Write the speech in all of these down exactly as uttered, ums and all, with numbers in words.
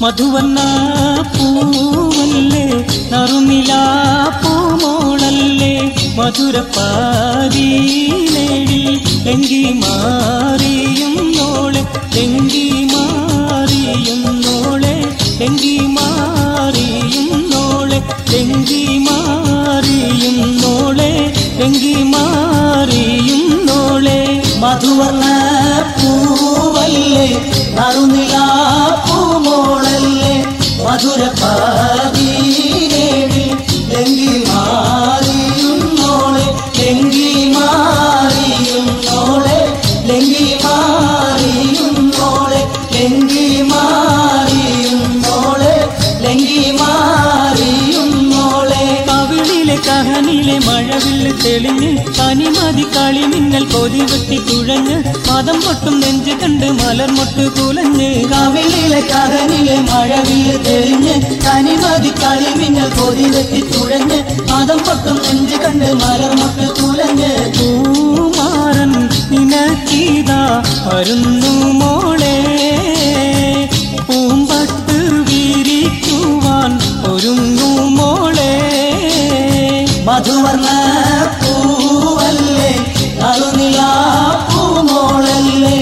മധുവർണ്ണ പൂവല്ലേ നറുനിലാ പൂമോളല്ലേ മധുരപ്പാതീനേഴി എങ്കി മാറിയും നോളെ എങ്കി മാറിയും നോളെ എങ്കി മാറിയും നോളെ എങ്കി മാറിയും നോളെ എങ്കി മാറിയും നോളെ മധുവർണ്ണ പൂവല്ലേ നറുനിലാ പൂമോളല്ലേ മധുരപ്പാതീനേഴി എങ്കി മാറിയും നോളെ എങ്കി മാറിയും നോളെ എങ്കി മാറിയും നോളെ എങ്കി മാറിയും നോളെ എങ്കി മാറിയും നോളെ കവിളിലെ കഹനിലെ മഴവില്ല് തെളിഞ്ഞ് കനിമതി കളി മിന്നൽ കൊതിവെട്ടി തുഴഞ്ഞ് പദം പൊട്ടും നെഞ്ച് കണ്ട് മലർമൊട്ട് കുലഞ്ഞ് കവിളിലെ കഹനിലെ മഴവില്ല് തെളിഞ്ഞ് കനിമതി കളി മിന്നൽ കൊതിവെട്ടി തുഴഞ്ഞ് പദം പൊട്ടും നെഞ്ച് കണ്ട് മലർമൊട്ട് കുലഞ്ഞ് പൂമാരൻ നിനക്കീതാ വരുന്നു മോളെ പൂമ്പട്ട് വിരിക്കുവാൻ ഒരുങ്ങു മോളെ മധുവർണ്ണ പൂവല്ലേ നറുനിലാ പൂമോളല്ലേ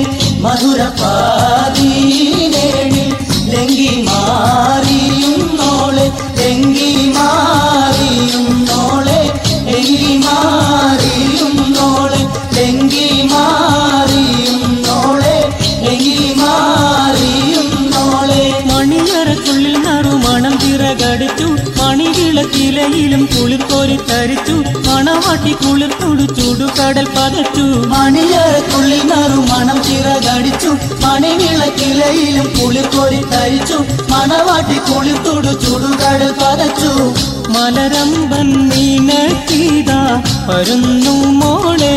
മധുരപ്പാതീനേഴി ലങ്കി മാറിയും നോളെ ലങ്കി മാറിയും നോളെ ലങ്കി മാറിയും നോളെ ലങ്കി മാറിയും നോളെ ലങ്കി മാറിയും നോളെ മണിയറക്കുള്ളിൽ നറുമണം ചിറകടിച്ചു മണിവിളക്കിലയിലും കുളിർക്കോരി തരിച്ചു മണവാട്ടി കുളിർത്തൊടു ചൂടുകടൽ പതച്ചു മണിയറക്കുള്ളിൽ നറുമണം ചിറകടിച്ചു മണിവിളക്കിലയിലും കുളിർക്കോരി തരിച്ചു മണവാട്ടി കുളിർത്തൊടു ചൂടുകടൽ പതച്ചു മലരമ്പൻ നീനക്കീതാ വരുന്നു മോളെ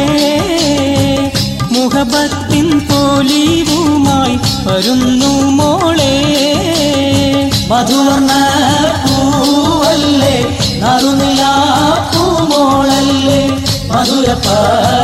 മുഹബത്തിൻ പോലീവുമായി വരുന്നു മോളെ മധുവർണ്ണ പൂവല്ലേ നറുനിലാ പൂമോളല്ലേ മധുരപ്പാ